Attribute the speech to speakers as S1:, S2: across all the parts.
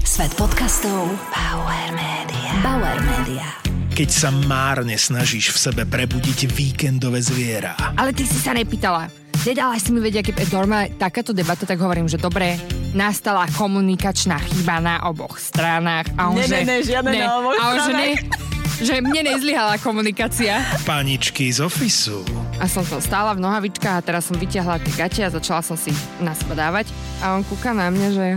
S1: Svet podcastov Bauer Media. Bauer Media.
S2: Keď sa márne snažíš v sebe prebudiť víkendové zviera.
S3: Ale ty si sa nepýtala. Nedala si mi vedieť, keď normálne takáto debata, tak hovorím, že dobre, nastala komunikačná chyba na oboch stranách. A on,
S4: žiadne na oboch stranách.
S3: Že mne nezlyhala komunikácia.
S2: Paničky z ofisu.
S3: A som tam stála v nohavičkách a teraz som vyťahla tie gate a začala som si na seba dávať. A on kúka na mňa, že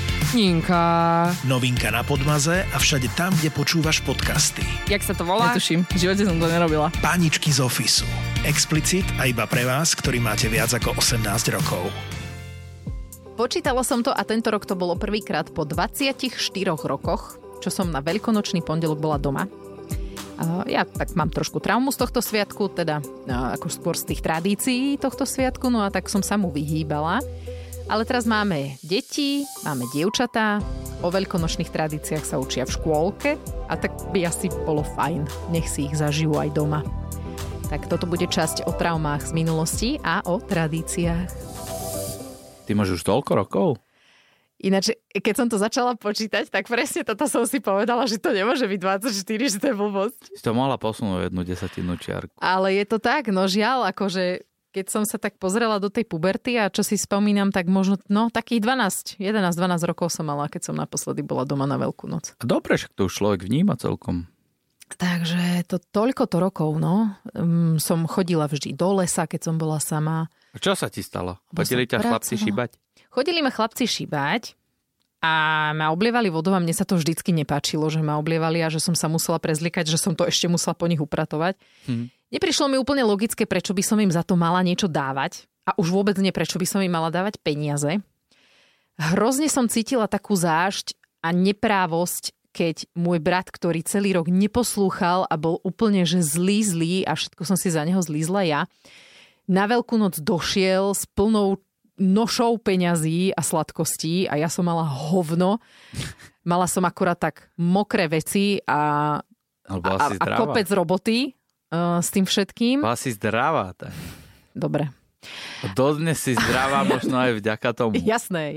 S3: Ninka.
S2: Novinka na Podmaze a všade tam, kde počúvaš podcasty.
S3: Jak sa to volá?
S4: Netuším, v živote som to nerobila.
S2: Paničky z ofisu. Explicit a iba pre vás, ktorí máte viac ako 18 rokov.
S4: Počítala som to a tento rok to bolo prvýkrát po 24 rokoch, čo som na veľkonočný pondelok bola doma. Ja tak mám trošku traumu z tohto sviatku, teda ako skôr z tých tradícií tohto sviatku, no a tak som sa mu vyhýbala. Ale teraz máme deti, máme dievčatá, o veľkonočných tradíciách sa učia v škôlke a tak by asi bolo fajn, nech si ich zažijú aj doma. Tak toto bude časť o traumách z minulosti a o tradíciách.
S5: Ty máš už toľko rokov?
S4: Ináč, keď som to začala počítať, tak presne toto som si povedala, že to nemôže byť 24, že to je blbosť.
S5: Si to mohla posunúť jednu desatinu čiarku.
S4: Ale je to tak, no žiaľ, akože keď som sa tak pozrela do tej puberty a čo si spomínam, tak možno, takých 11-12 rokov som mala, keď som naposledy bola doma na Veľkú noc.
S5: A dobre, však to už človek vníma celkom.
S4: Takže to toľkoto rokov, som chodila vždy do lesa, keď som bola sama.
S5: A čo sa ti stalo? Chodili ťa chlapci šibať?
S4: Chodili ma chlapci šibať a ma oblievali vodou a mne sa to vždycky nepáčilo, že ma oblievali a že som sa musela prezlikať, že som to ešte musela po nich upratovať. Neprišlo mi úplne logické, prečo by som im za to mala niečo dávať a už vôbec nie, prečo by som im mala dávať peniaze. Hrozne som cítila takú zášť a neprávosť, keď môj brat, ktorý celý rok neposlúchal a bol úplne že zlý a všetko som si za neho zlízla ja, na Veľkú noc došiel s plnou nošou peňazí a sladkostí a ja som mala hovno. Mala som akurát tak mokré veci a kopec roboty s tým všetkým.
S5: Bola si zdravá, tak.
S4: Dobre.
S5: Dodnes si zdravá, možno aj vďaka tomu.
S4: Jasné.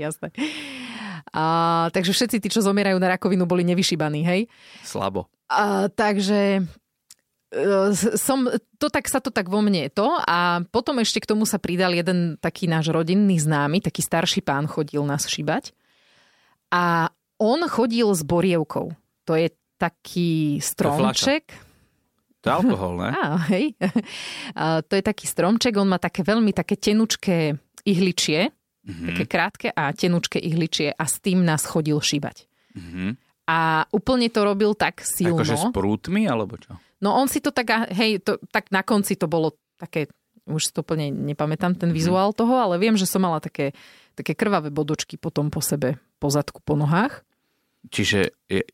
S4: Takže všetci tí, čo zomierajú na rakovinu, boli nevyšíbaní, hej?
S5: Slabo.
S4: Takže sa to tak vo mne je to a potom ešte k tomu sa pridal jeden taký náš rodinný známy, taký starší pán chodil nás šibať a on chodil s borievkou. To je taký stromček.
S5: To je alkohol, ne?
S4: Hej. To je taký stromček, on má také veľmi také tenučké ihličie, také krátke a tenučké ihličie a s tým nás chodil šibať. A úplne to robil tak silno.
S5: Akože s prútmi, alebo čo?
S4: No on si to tak, tak na konci to bolo také, už to úplne nepamätám ten vizuál toho, ale viem, že som mala také krvavé bodočky potom po sebe, po zadku, po nohách.
S5: Čiže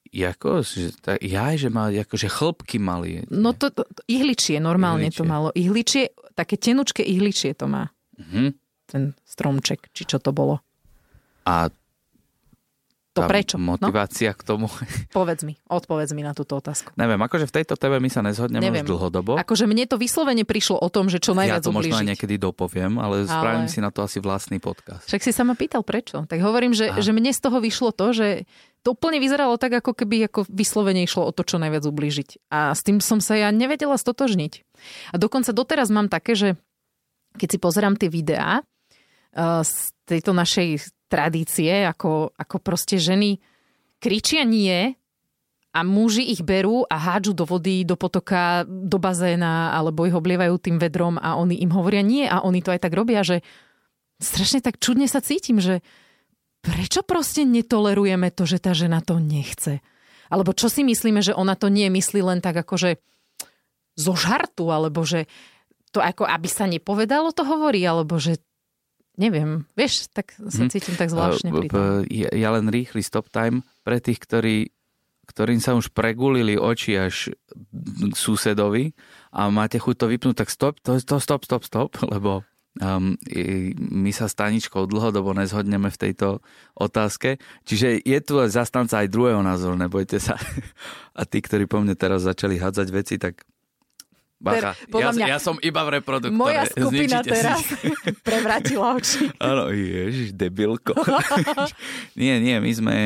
S5: že má akože chlpky mali.
S4: No to ihličie normálne to malo. Ihličie, také tenučké ihličie to má. Ten stromček, či čo to bolo.
S5: A
S4: prečo?
S5: Motivácia k tomu?
S4: Odpovedz mi na túto otázku.
S5: Neviem, akože v tejto téme my sa nezhodneme už dlhodobo.
S4: Akože mne to vyslovene prišlo o tom, že čo najviac ublížiť.
S5: Ja to možno aj niekedy dopoviem, ale spravím si na to asi vlastný podcast.
S4: Však si sa ma pýtal prečo. Tak hovorím, že mne z toho vyšlo to, že to úplne vyzeralo tak, ako keby vyslovene išlo o to, čo najviac ublížiť. A s tým som sa ja nevedela stotožniť. A dokonca doteraz mám také, že keď si pozerám tie videá z tejto našej tradície, ako proste ženy kričia nie a muži ich berú a hádžu do vody, do potoka, do bazéna alebo ich oblievajú tým vedrom a oni im hovoria nie a oni to aj tak robia, že strašne tak čudne sa cítim, že prečo proste netolerujeme to, že tá žena to nechce? Alebo čo si myslíme, že ona to nie myslí len tak akože zo žartu, alebo že to ako aby sa nepovedalo to hovorí, alebo že neviem, vieš, tak sa cítim tak zvláštne pri tom.
S5: Ja len rýchly stop time pre tých, ktorým sa už pregulili oči až k susedovi a máte chuť to vypnúť, tak stop, lebo my sa s Taničkou dlhodobo nezhodneme v tejto otázke. Čiže je tu zastanca aj druhého názoru, nebojte sa. A tí, ktorí po mne teraz začali hádzať veci, tak bacha, ja som iba v reproduktore.
S4: Moja skupina teraz prevratila oči.
S5: Áno, ježiš, debilko. Nie, my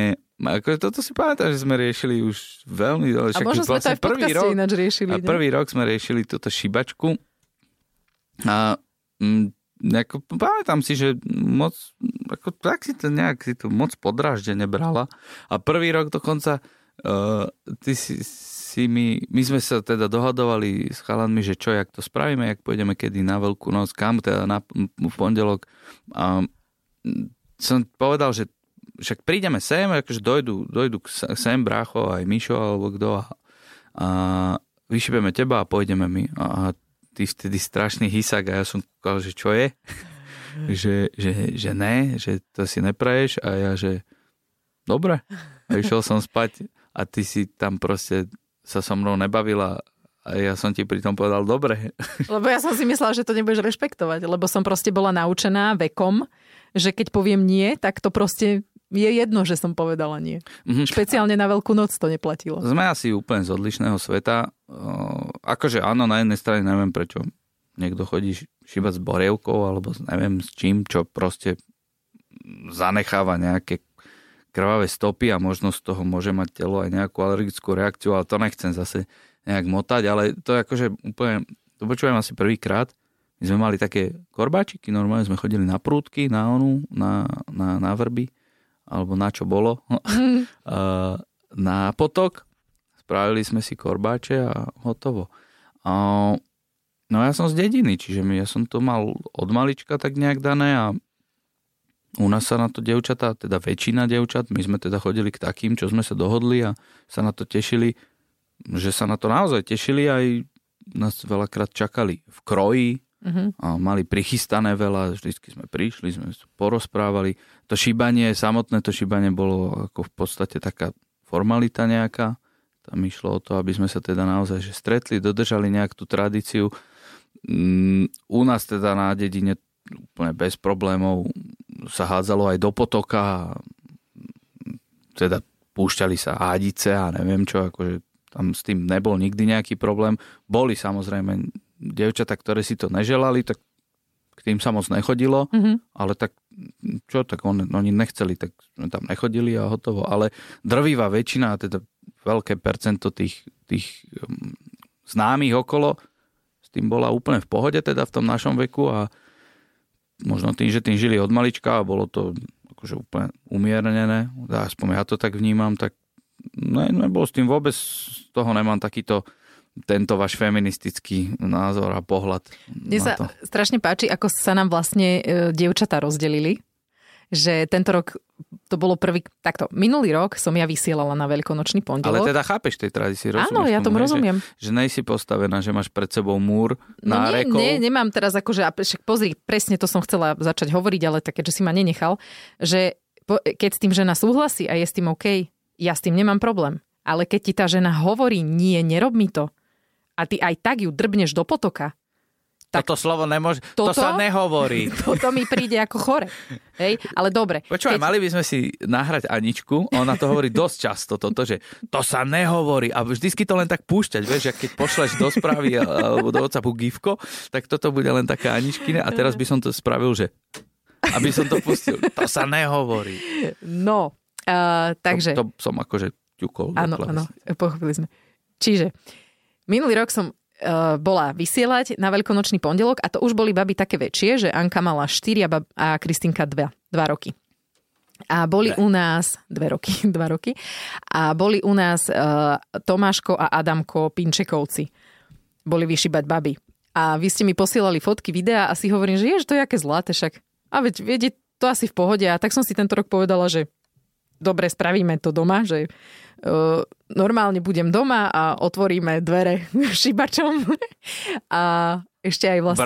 S5: Ako, toto si pamätám, že sme riešili už veľmi...
S4: A možno sme to aj v podcaste ináč riešili.
S5: A prvý rok sme riešili túto šibačku. A ako, pamätám si, že moc... Ako, tak si to nejak si to moc podráždene brala. A prvý rok dokonca ty si my sme sa teda dohadovali s chalanmi, že čo, jak to spravíme, jak pôjdeme kedy na Veľkú noc, kam, teda v pondelok. A som povedal, že však prídeme sem, akože dojdu sem brácho, aj Mišo, alebo kto a vyšibeme teba a pôjdeme my. A ty vtedy strašný hysák a ja som kúkal, že čo je? že ne, že to si nepraješ a ja, že dobre. A išiel som spať a ty si tam proste sa so mnou nebavila a ja som ti pritom povedal dobre.
S4: Lebo ja som si myslela, že to nebudeš rešpektovať, lebo som proste bola naučená vekom, že keď poviem nie, tak to proste je jedno, že som povedala nie. Špeciálne na Veľkú noc to neplatilo.
S5: Sme asi úplne z odlišného sveta. Akože áno, na jednej strane neviem, prečo niekto chodí šibať s borievkou alebo neviem s čím, čo proste zanecháva nejaké krvavé stopy a možno z toho môže mať telo aj nejakú alergickú reakciu, ale to nechcem zase nejak motať, ale to je akože úplne, to počujem asi prvýkrát. My sme mali také korbáčiky, normálne sme chodili na prúdky, na vrby, alebo na čo bolo, na potok. Spravili sme si korbáče a hotovo. No ja som z dediny, čiže ja som to mal od malička tak nejak dané a u nás sa na to dievčatá, teda väčšina dievčat, my sme teda chodili k takým, čo sme sa dohodli a sa na to tešili, že sa na to naozaj tešili aj nás veľakrát čakali v kroji a mali prichystané veľa, vždycky sme prišli, sme porozprávali. To šíbanie, samotné to šíbanie bolo ako v podstate taká formalita nejaká. Tam išlo o to, aby sme sa teda naozaj že stretli, dodržali nejak tú tradíciu. U nás teda na dedine úplne bez problémov sa hádzalo aj do potoka, teda púšťali sa hádice a neviem čo, akože tam s tým nebol nikdy nejaký problém. Boli samozrejme dievčatá, ktoré si to neželali, tak k tým sa moc nechodilo, ale tak čo, tak oni nechceli, tak sme tam nechodili a hotovo. Ale drvivá väčšina, teda veľké percento tých známych okolo, s tým bola úplne v pohode teda v tom našom veku a možno tým, že tým žili od malička a bolo to akože úplne umiernené, aspoň ja to tak vnímam, tak nebol s tým vôbec, z toho nemám tento váš feministický názor a pohľad.
S4: Mne sa strašne páči, ako sa nám vlastne dievčatá rozdelili, že tento rok to bolo takto, minulý rok som ja vysielala na Veľkonočný pondelok.
S5: Ale teda chápeš tej tradícii, rozumieš?
S4: Áno, ja tomu rozumiem.
S5: Že nejsi postavená, že máš pred sebou múr nárekov.
S4: Nie, nemám teraz akože, pozri, presne to som chcela začať hovoriť, ale tak, keďže si ma nenechal, že keď s tým žena súhlasí a je s tým OK, ja s tým nemám problém. Ale keď ti tá žena hovorí, nie, nerob mi to, a ty aj tak ju drbneš do potoka, tak
S5: toto slovo nemôže, to sa nehovorí.
S4: Toto mi príde ako chore. Hej? Ale dobre.
S5: Počúvaj, mali by sme si nahrať Aničku, ona to hovorí dosť často, toto, že to sa nehovorí a vždycky to len tak púšťať, vieš, keď pošleš do správy alebo do WhatsAppu gifko, tak toto bude len také Aničkine a teraz by som to spravil, že aby som to pustil. To sa nehovorí.
S4: No, takže...
S5: To som akože ťukol.
S4: Áno, pochopili sme. Čiže minulý rok som bola vysielať na Veľkonočný pondelok a to už boli baby také väčšie, že Anka mala 4 a Kristinka 2 roky. A boli u nás 2 roky. A boli u nás Tomáško a Adamko Pinčekovci. Boli vyšibať baby. A vy ste mi posielali fotky, videa a si hovorím, že to je aké zlaté však. A viete, to asi v pohode. A tak som si tento rok povedala, že dobre, spravíme to doma, že normálne budem doma a otvoríme dvere šibačom. A ešte aj vlastne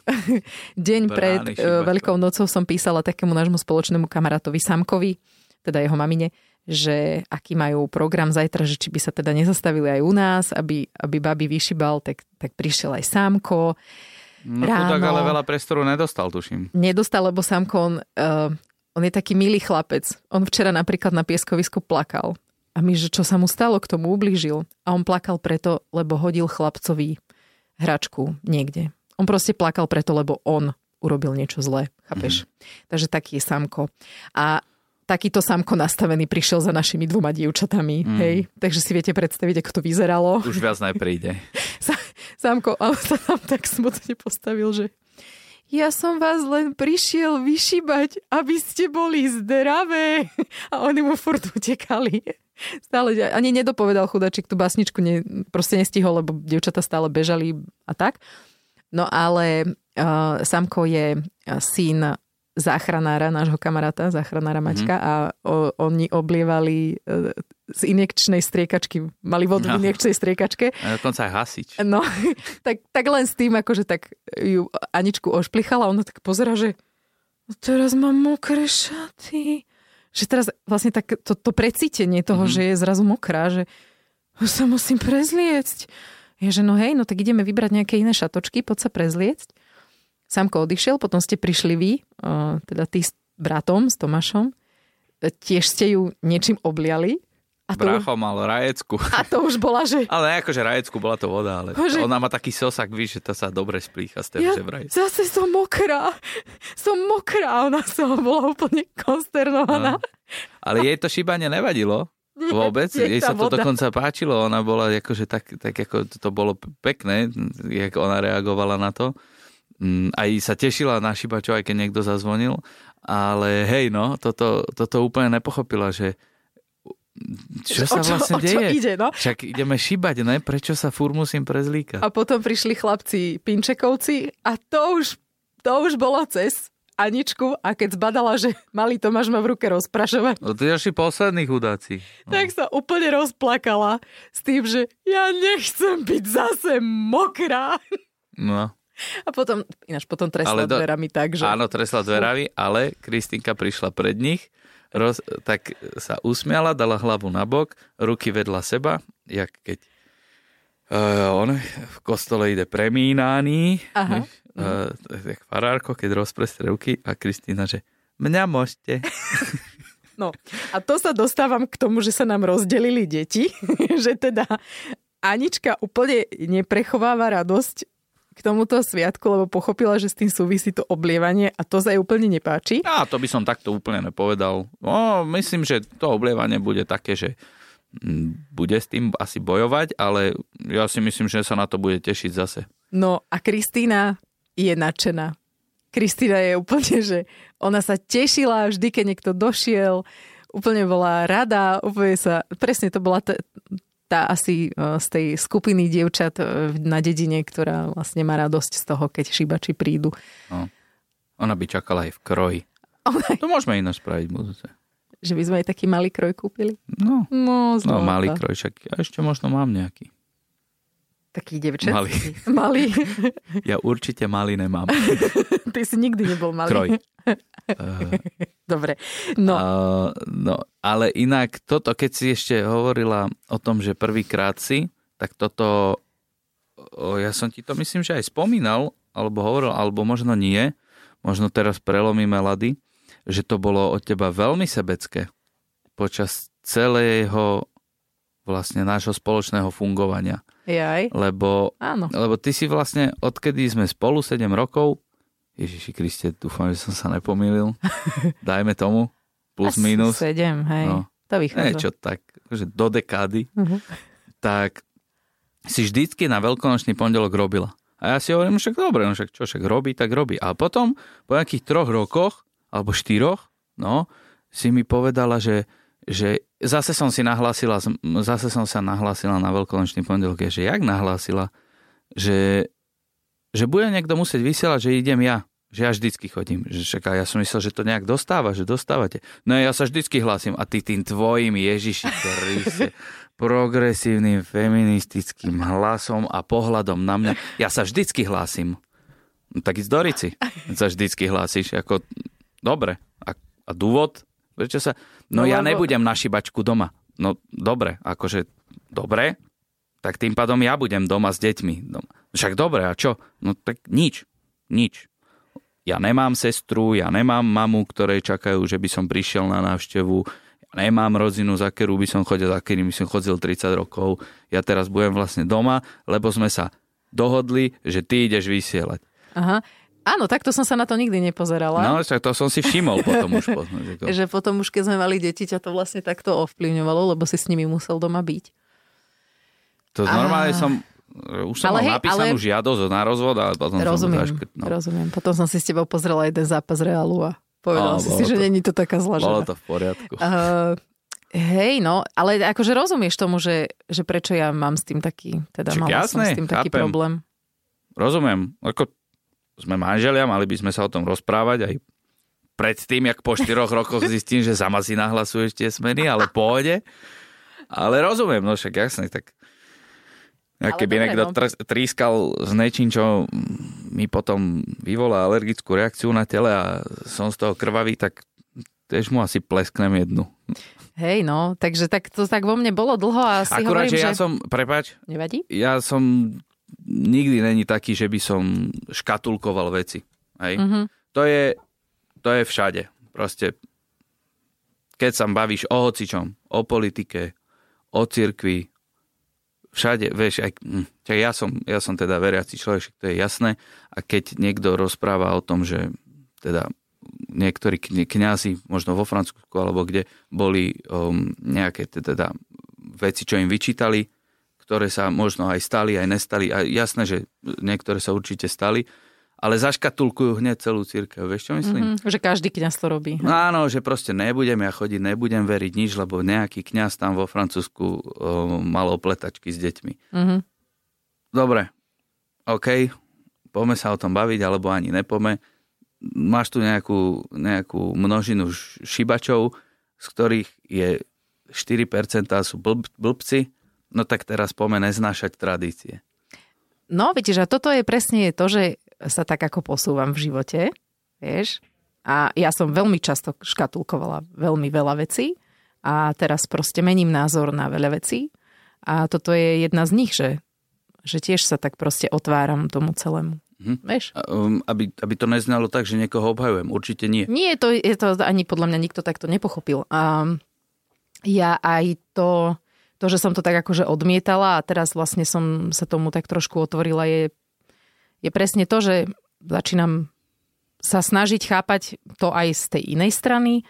S4: deň pred Veľkou nocou som písala takému nášmu spoločnému kamarátovi Samkovi, teda jeho mamine, že aký majú program zajtra, že či by sa teda nezastavili aj u nás, aby babi vyšibal, tak prišiel aj Sámko.
S5: No chudák, ale veľa priestoru nedostal, tuším.
S4: Nedostal, lebo Sámko, on je taký milý chlapec. On včera napríklad na pieskovisku plakal. A my, že čo sa mu stalo, k tomu ublížil. A on plakal preto, lebo hodil chlapcovi hračku niekde. On proste plakal preto, lebo on urobil niečo zlé. Chápeš? Takže taký je Sámko. A takýto Samko nastavený prišiel za našimi 2 dievčatami. Hej? Takže si viete predstaviť, ako to vyzeralo.
S5: Už viac nepríde.
S4: Samko sa tam tak smutne postavil, že ja som vás len prišiel vyšibať, aby ste boli zdravé. A oni mu furt utekali. Stále ani nedopovedal chudačík tú básničku, proste nestihol, lebo dievčatá stále bežali a tak. No ale Samko je syn záchranára, nášho kamaráta, záchranára Maťka a oni oblievali z injekčnej striekačky, mali vodu v injekčnej striekačke.
S5: A dokonca aj hasič.
S4: No, tak len s tým, akože tak ju Aničku ošplichala, ona tak pozerá, že teraz mám mokré šaty. Že teraz vlastne tak to precítenie toho, že je zrazu mokrá, že sa musím prezliecť. Je, že no hej, no tak ideme vybrať nejaké iné šatočky, poď sa prezliecť. Samko odišiel, potom ste prišli vy, teda ty s bratom, s Tomášom. Tiež ste ju niečím obliali. A
S5: Brácho mal rajecku.
S4: A to už bola, že...
S5: Ale akože rajecku bola to voda, ale
S4: že...
S5: ona má taký sosak, víš, že to sa dobre splícha z toho žebraj.
S4: Zase som mokrá. Ona bola úplne konsternovaná.
S5: No. Ale jej to šíbanie nevadilo. Vôbec, jej sa to dokonca páčilo. Ona bola akože tak ako to bolo pekné, jak ona reagovala na to. Aj sa tešila na šibačov, aj keď niekto zazvonil. Ale hej, no, toto úplne nepochopila, že čo sa vlastne deje?
S4: Ide, no?
S5: Však ideme šibať, ne? Prečo sa furt musím prezlíkať?
S4: A potom prišli chlapci Pinčekovci a to už bolo cez Aničku a keď zbadala, že malý Tomáš má v ruke rozprašovať.
S5: No to je asi poslední chudáci. No.
S4: Tak sa úplne rozplakala s tým, že ja nechcem byť zase mokrá.
S5: No.
S4: A potom tresla dverami tak, že...
S5: Áno, tresla dverami, ale Kristýnka prišla pred nich, tak sa usmiala, dala hlavu na bok, ruky vedľa seba, jak keď on v kostole ide premínaný, tak farárko, keď rozprestrie ruky a Kristína, že mňa môžete.
S4: No a to sa dostávam k tomu, že sa nám rozdelili deti, že teda Anička úplne neprechováva radosť k tomuto sviatku, lebo pochopila, že s tým súvisí to oblievanie a to sa jej úplne nepáči.
S5: A to by som takto úplne nepovedal. No, myslím, že to oblievanie bude také, že bude s tým asi bojovať, ale ja si myslím, že sa na to bude tešiť zase.
S4: No a Kristína je nadšená. Kristína je úplne, že ona sa tešila vždy, keď niekto došiel, úplne bola rada, úplne sa, presne to bola tá asi z tej skupiny dievčat na dedine, ktorá vlastne má radosť z toho, keď šibači prídu.
S5: No. Ona by čakala aj v kroji. To môžeme ináč spraviť budúce.
S4: Že by sme aj taký malý kroj kúpili?
S5: No malý kroj, však ja ešte možno mám nejaký.
S4: Taký dievčat?
S5: Malý. Ja určite malý nemám.
S4: Ty si nikdy nebol malý.
S5: Kroj.
S4: Dobre. No,
S5: ale inak toto, keď si ešte hovorila o tom, že prvýkrát si, tak toto, ja som ti to myslím, že aj spomínal, alebo hovoril, alebo možno nie, možno teraz prelomíme lady, že to bolo od teba veľmi sebecké počas celého vlastne nášho spoločného fungovania.
S4: Jaj.
S5: Lebo ty si vlastne, odkedy sme spolu 7 rokov, Ježiši Kriste, dúfam, že som sa nepomýlil, dajme tomu, plus
S4: asi
S5: minus.
S4: 7, hej, to vychádza.
S5: Niečo tak, že do dekády, tak si vždycky na veľkonočný pondelok robila. A ja si hovorím, však dobre, no však čo, však robí, tak robí. A potom, po nejakých 3 rokoch, alebo 4, si mi povedala, že zase som sa nahlásila na veľkonočný pondelok, že jak nahlásila, že bude niekto musieť vysielať, že idem ja. Že ja vždycky chodím. Ja som myslel, že to nejak že dostávate. No ja sa vždycky hlásim a ty tým tvojim Ježiši Kriste, progresívnym, feministickým hlasom a pohľadom na mňa. Ja sa vždycky hlásim. No, tak ísť do Rici. Sa vždycky hlásíš. Ako, dobre. A dôvod? Prečo sa... No ja nebudem na šibačku doma. No dobre, akože dobre, tak tým pádom ja budem doma s deťmi. Však dobre, a čo? No tak nič. Ja nemám sestru, ja nemám mamu, ktorej čakajú, že by som prišiel na návštevu. Ja nemám rodinu, za ktorú by som chodil, za ktorým by som chodil 30 rokov. Ja teraz budem vlastne doma, lebo sme sa dohodli, že ty ideš vysielať.
S4: Aha. Áno, takto som sa na to nikdy nepozerala.
S5: No, však to som si všimol potom už.
S4: Že potom už, keď sme mali deti, ťa to vlastne takto ovplyvňovalo, lebo si s nimi musel doma byť.
S5: To normálne už som mal napísanú žiadosť na rozvod, ale potom
S4: Rozumiem. Potom som si s tebou pozrela jeden zápas Realu a povedal si, že není to taká zlá žena.
S5: Bolo to v poriadku.
S4: Hej, no, ale akože rozumieš tomu, že prečo ja mám s tým taký, mala som s tým taký problém.
S5: Rozumiem, ako sme manželia, mali by sme sa o tom rozprávať aj predtým, jak po 4 rokoch zistím, že sama si nahlasuješ tie smeny, ale pôjde. Ale rozumiem, no však jasne, tak keby niekto trískal s niečím, čo mi potom vyvolá alergickú reakciu na tele a som z toho krvavý, tak tiež mu asi plesknem jednu.
S4: Hej, no, takže to tak vo mne bolo dlho a si
S5: akurát,
S4: hovorím, že...
S5: ja som, prepáč,
S4: nevadí?
S5: Ja som nikdy není taký, že by som škatulkoval veci. Hej? Mm-hmm. To je všade. Proste, keď sa bavíš o hocičom, o politike, o cirkvi, všade, vieš, ja som teda veriaci človek, to je jasné. A keď niekto rozpráva o tom, že teda niektorí kňazi, možno vo Francúzsku alebo kde, boli nejaké teda veci, čo im vyčítali, ktoré sa možno aj stali, aj nestali. A jasné, že niektoré sa určite stali, ale zaškatulkujú hneď celú cirkev. Vieš, čo myslím?
S4: Že každý kňaz to robí.
S5: No áno, že proste nebudem ja chodiť, nebudem veriť nič, lebo nejaký kňaz tam vo Francúzsku mal opletačky s deťmi. Mm-hmm. Dobre, OK, poďme sa o tom baviť, alebo ani nepome. Máš tu nejakú množinu šibačov, z ktorých je 4% sú blbci, no tak teraz poďme neznášať tradície.
S4: No, vidíš, a toto je presne to, že sa tak ako posúvam v živote, vieš. A ja som veľmi často škatulkovala veľmi veľa vecí a teraz proste mením názor na veľa vecí. A toto je jedna z nich, že tiež sa tak proste otváram tomu celému. Vieš?
S5: Aby to neznalo tak, že niekoho obhajujem. Určite nie.
S4: Nie, to ani podľa mňa nikto takto nepochopil. A ja aj to, že som to tak akože odmietala a teraz vlastne som sa tomu tak trošku otvorila, je presne to, že začínam sa snažiť chápať to aj z tej inej strany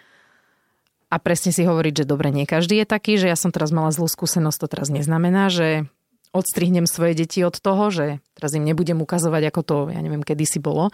S4: a presne si hovoriť, že dobre, nie každý je taký, že ja som teraz mala zlú skúsenosť, to teraz neznamená, že odstrihnem svoje deti od toho, že teraz im nebudem ukazovať, ako to, ja neviem, kedysi bolo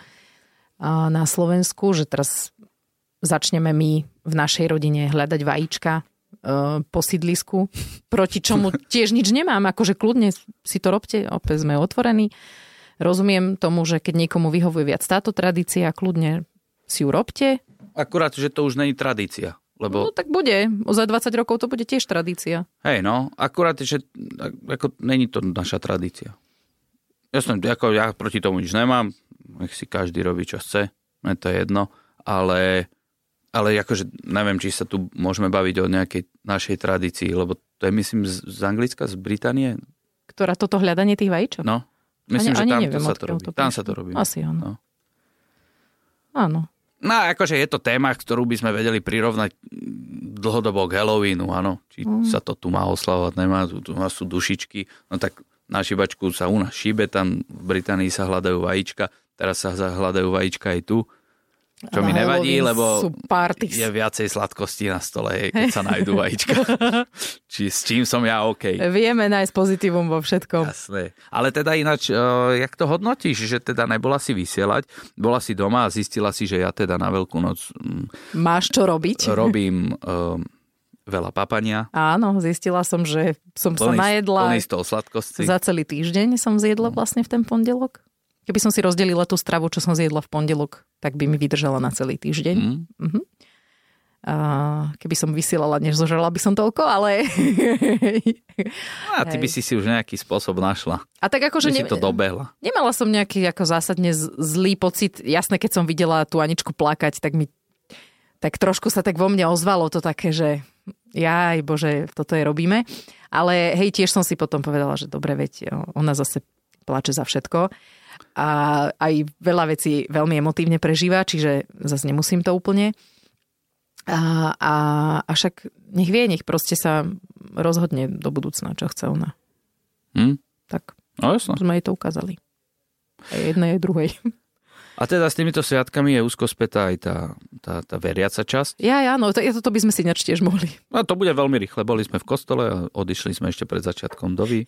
S4: na Slovensku, že teraz začneme my v našej rodine hľadať vajíčka po sídlisku, proti čomu tiež nič nemám, akože kľudne si to robte, opäť sme otvorení. Rozumiem tomu, že keď niekomu vyhovuje viac táto tradícia, kľudne si ju robte.
S5: Akurát, že to už není tradícia. Lebo...
S4: No tak bude, za 20 rokov to bude tiež tradícia.
S5: Hej, no, akurát, že ako není to naša tradícia. Jasne, ja proti tomu nič nemám, nech si každý robí, čo chce, mne to je jedno, ale akože neviem, či sa tu môžeme baviť o nejakej našej tradícii, lebo to je, myslím, z Anglicka, z Británie.
S4: Ktorá toto hľadanie tých vajíčok?
S5: No, myslím, že tam
S4: neviem,
S5: to sa to robí. Tam sa to robí.
S4: Asi áno.
S5: No.
S4: Áno.
S5: No, akože je to téma, ktorú by sme vedeli prirovnať dlhodobo k Halloweenu, áno. Či sa to tu má oslavovať, nemá, tu sú dušičky. No tak na šibačku sa u nás šíbe, tam v Británii sa hľadajú vajíčka, teraz sa hľadajú vajíčka aj tu. Čo mi nevadí, lebo je viacej sladkosti na stole, keď sa nájdú vajíčka. S čím som ja OK.
S4: Vieme nájsť pozitívum vo všetkom.
S5: Jasné. Ale teda ináč, jak to hodnotíš, že teda nebola si vysielať, bola si doma a zistila si, že ja teda na Veľkú noc...
S4: Máš čo robiť?
S5: Robím veľa papania.
S4: Áno, zistila som, že som sa najedla...
S5: Plný stôl sladkosti.
S4: Za celý týždeň som zjedla vlastne v ten pondelok. Keby som si rozdelila tú stravu, čo som zjedla v pondelok, tak by mi vydržala na celý týždeň. Mm-hmm. Keby som vysielala, než zožrala by som toľko, ale...
S5: A ty by si už nejaký spôsob našla.
S4: A tak akože...
S5: si to dobehla.
S4: Nemala som nejaký ako zásadne zlý pocit. Jasné, keď som videla tú Aničku plakať, tak trošku sa tak vo mne ozvalo to také, že jaj, bože, toto je robíme. Ale hej, tiež som si potom povedala, že dobre, veď ona zase plače za všetko. A aj veľa vecí veľmi emotívne prežíva, čiže zase nemusím to úplne. A však nech vie, nech proste sa rozhodne do budúcna, čo chce ona. Tak
S5: no, jasno.
S4: Sme jej to ukázali. Aj jednej, aj druhej.
S5: A teda s týmito sviatkami je úzko spätá aj tá veriaca časť.
S4: Áno, to by sme si ináč tiež mohli.
S5: No to bude veľmi rýchle. Boli sme v kostole a odišli sme ešte pred začiatkom doby.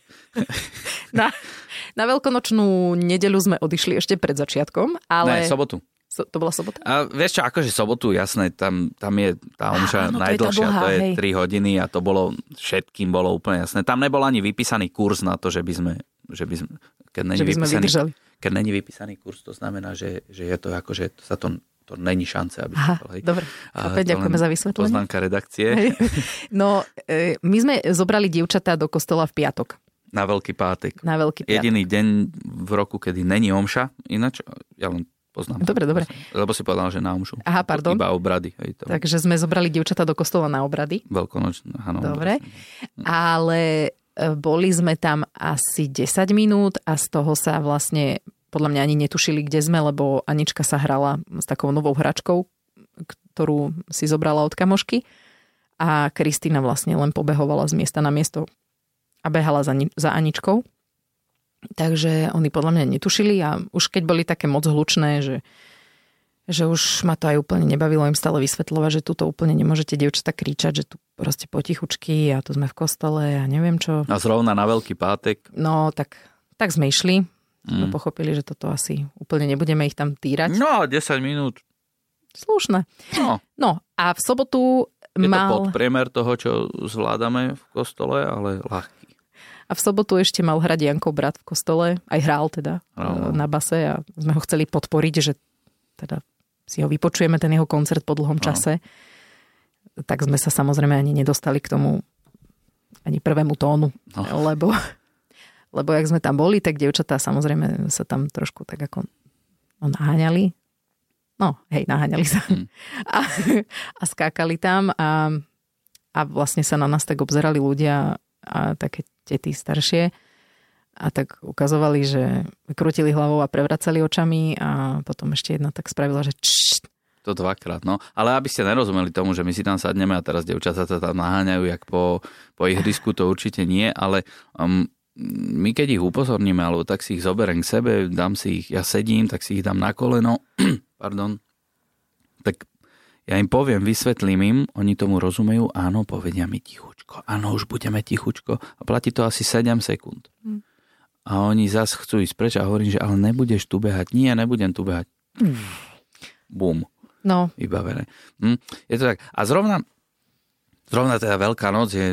S4: Na veľkonočnú nedeľu sme odišli ešte pred začiatkom, ale...
S5: Ne, sobotu.
S4: To bola sobota?
S5: A vieš čo, akože sobotu, jasné, tam je tá omša najdlhšia, to je 3 hodiny a to bolo, všetkým bolo úplne jasné. Tam nebol ani vypísaný kurz na to, že by sme
S4: vydržali.
S5: Keď není vypísaný kurz, to znamená, že je to ako, že to není šance, aby
S4: Aha, dobre. Opäť ďakujeme za vysvetlenie.
S5: Pozvánka redakcie.
S4: No, my sme zobrali dievčatá do kostola v piatok.
S5: Na Veľký pátek.
S4: Na Veľký piatok.
S5: Jediný deň v roku, kedy není omša, ináč ja len poznám.
S4: Dobre.
S5: Lebo si povedal, že na omšu.
S4: Aha, pardon.
S5: Iba obrady.
S4: Takže sme zobrali dievčatá do kostola na obrady.
S5: Veľkonočné, áno.
S4: Dobre. Ale boli sme tam asi 10 minút a z toho sa vlastne podľa mňa ani netušili, kde sme, lebo Anička sa hrala s takou novou hračkou, ktorú si zobrala od kamošky a Kristína vlastne len pobehovala z miesta na miesto a behala za Aničkou. Takže oni podľa mňa netušili a už keď boli také moc hlučné, že už ma to aj úplne nebavilo im stále vysvetľovať, že tu to úplne nemôžete dievčatá kričať, že tu proste potichučky a tu sme v kostole a neviem čo.
S5: A zrovna na Veľký pátek.
S4: No, tak sme išli. Sme pochopili, že toto asi úplne nebudeme ich tam týrať.
S5: No, 10 minút.
S4: Slušné. No a v sobotu
S5: je to podpriemer toho, čo zvládame v kostole, ale ľahký.
S4: A v sobotu ešte mal hrať Jankov brat v kostole, aj hral teda na base a sme ho chceli podporiť, že teda si ho vypočujeme, ten jeho koncert po dlhom čase. Tak sme sa samozrejme ani nedostali k tomu ani prvému tónu, lebo jak sme tam boli, tak dievčatá samozrejme sa tam trošku tak ako naháňali. Naháňali sa. A skákali tam a vlastne sa na nás tak obzerali ľudia a také tety staršie a tak ukazovali, že krútili hlavou a prevracali očami a potom ešte jedna tak spravila, že
S5: To dvakrát, no. Ale aby ste nerozumeli tomu, že my si tam sadneme a teraz dievčatá sa tam naháňajú jak po ihrisku, to určite nie, ale my keď ich upozorníme, alebo tak si ich zoberiem k sebe, dám si ich, ja sedím, tak si ich dám na koleno, pardon, tak ja im poviem, vysvetlím im, oni tomu rozumejú, áno, povedia mi tichučko, áno, už budeme tichučko a platí to asi 7 sekúnd. A oni zase chcú ísť preč a hovorím, že ale nebudeš tu behať. Nie, nebudem tu behať. Bum.
S4: No.
S5: Vybavené. Je to tak. A zrovna teda Veľká noc je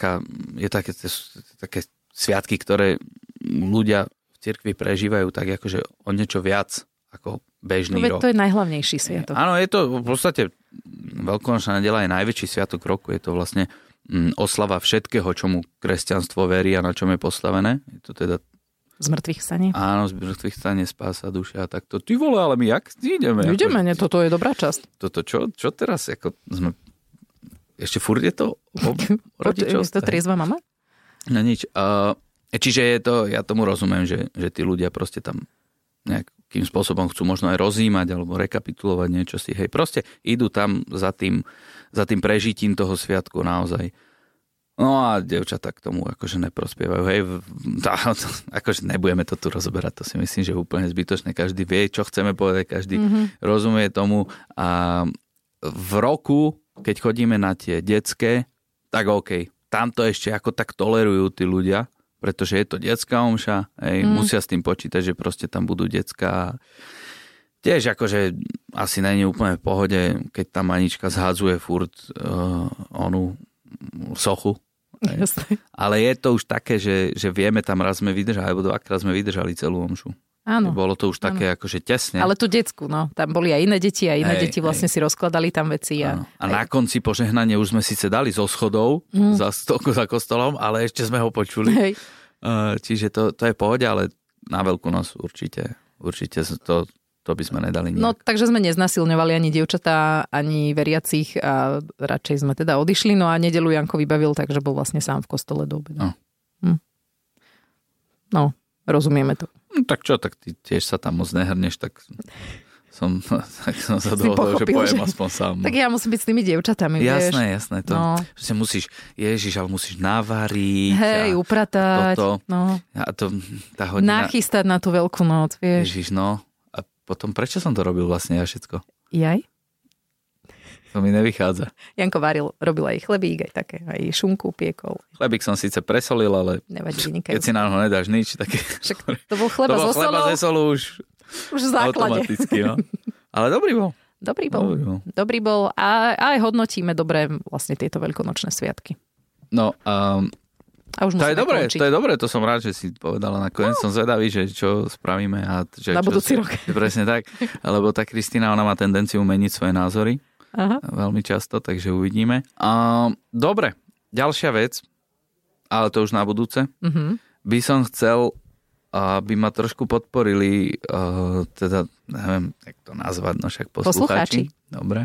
S5: také sviatky, ktoré ľudia v cirkvi prežívajú tak akože o niečo viac ako bežný rok.
S4: To je najhlavnejší sviatok.
S5: Áno, je to v podstate Veľkonočná nedeľa je najväčší sviatok roku. Je to vlastne oslava všetkého, čomu kresťanstvo verí a na čom je postavené. Je to teda
S4: zmrtvých stane.
S5: Áno, zmrtvých stane, spása duša a takto. Ty vole, ale my jak ideme?
S4: Ideme, toto je dobrá časť.
S5: Toto čo teraz? Ako sme... Ešte furt je to rodičovstvo?
S4: Je to triezva mama?
S5: No nič. Čiže je to, ja tomu rozumiem, že tí ľudia proste tam nejakým spôsobom chcú možno aj rozímať alebo rekapitulovať niečo si. Hej, proste idú tam za tým prežitím toho sviatku naozaj. No a dievčatá k tomu akože neprospievajú. Hej, akože nebudeme to tu rozoberať, to si myslím, že je úplne zbytočné. Každý vie, čo chceme povedať, každý rozumie tomu. A v roku, keď chodíme na tie detské, tak OK. Tam to ešte ako tak tolerujú tí ľudia, pretože je to detská omša, musia s tým počítať, že proste tam budú detská. Tiež akože asi není úplne v pohode, keď tam Anička zhádzuje furt onu sochu. Ale je to už také, že vieme, tam raz sme vydržali, alebo dvakrát sme vydržali celú omšu.
S4: Áno.
S5: Bolo to už také akože tesne.
S4: Ale tu decku, no. Tam boli aj iné deti a iné deti vlastne si rozkladali tam veci. A
S5: na konci požehnania už sme síce dali zo schodov za kostolom, ale ešte sme ho počuli. Čiže to je pohode, ale na Veľkú noc určite to by sme nedali nejak.
S4: No, takže sme neznasilňovali ani dievčatá, ani veriacich a radšej sme teda odišli. No a nedeľu Janko vybavil, takže bol vlastne sám v kostole do obeda. No, rozumieme to.
S5: No, tak čo, tak ty tiež sa tam moc nehrneš, tak som sa dohodol, že pojem aspoň sám.
S4: Tak ja musím byť s tými dievčatami, vieš.
S5: Jasné. To, že musíš, ale musíš navariť.
S4: Hej, upratať.
S5: Toto.
S4: No.
S5: A to, tá hodina...
S4: Nachystať na tú Veľkú noc, vieš.
S5: Ježiš, no. A potom prečo som to robil vlastne ja všetko?
S4: Jaj?
S5: To mi nevychádza.
S4: Janko robil aj chlebík, aj také, aj šunku piekol.
S5: Chlebík som síce presolil, ale
S4: nevadí, vynikajúce.
S5: keď si na ho nedáš nič, tak...
S4: Však to bol chleba so solou.
S5: Chleba ze solu už
S4: v základe.
S5: Automaticky, no. Ale dobrý bol.
S4: Dobrý bol a aj hodnotíme dobre vlastne tieto veľkonočné sviatky.
S5: No,
S4: a už
S5: to je dobré, to som rád, že si povedala nakoniec. Som zvedavý, že čo spravíme. A že
S4: na budúci rok.
S5: Presne tak, lebo tá Kristína, ona má tendenciu meniť svoje názory.
S4: Aha.
S5: Veľmi často, takže uvidíme. Dobre, ďalšia vec, ale to už na budúce. By som chcel, aby ma trošku podporili, teda, neviem, jak to nazvať, no však poslucháči. Dobre.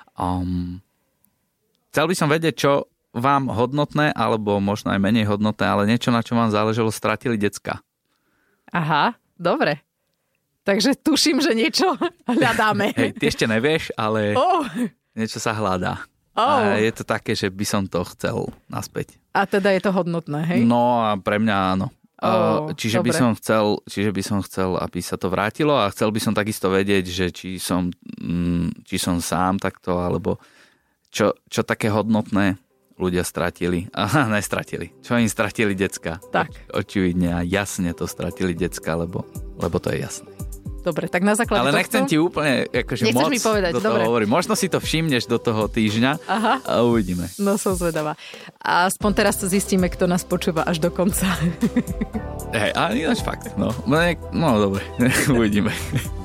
S5: Chcel by som vedieť, čo vám hodnotné, alebo možno aj menej hodnotné, ale niečo, na čo vám záležalo, stratili decka.
S4: Aha, dobre. Takže tuším, že niečo hľadáme.
S5: Hej, ty ešte nevieš, ale niečo sa hľadá. A je to také, že by som to chcel naspäť.
S4: A teda je to hodnotné, hej?
S5: No a pre mňa áno. Čiže by som chcel, aby sa to vrátilo a chcel by som takisto vedieť, že či som sám takto, alebo čo také hodnotné ľudia stratili. Aha, nestratili. Čo im stratili decka.
S4: Tak.
S5: Očividne a jasne to stratili decka, lebo to je jasné.
S4: Dobre, tak na základe
S5: ale nechcem ti úplne akože moc
S4: mi povedať,
S5: do toho hovoriť. Možno si to všimneš do toho týždňa.
S4: Aha.
S5: A uvidíme.
S4: No som zvedavá. A aspoň teraz to zistíme, kto nás počúva až do konca.
S5: Hej, ale ináč fakt. No dobre, uvidíme.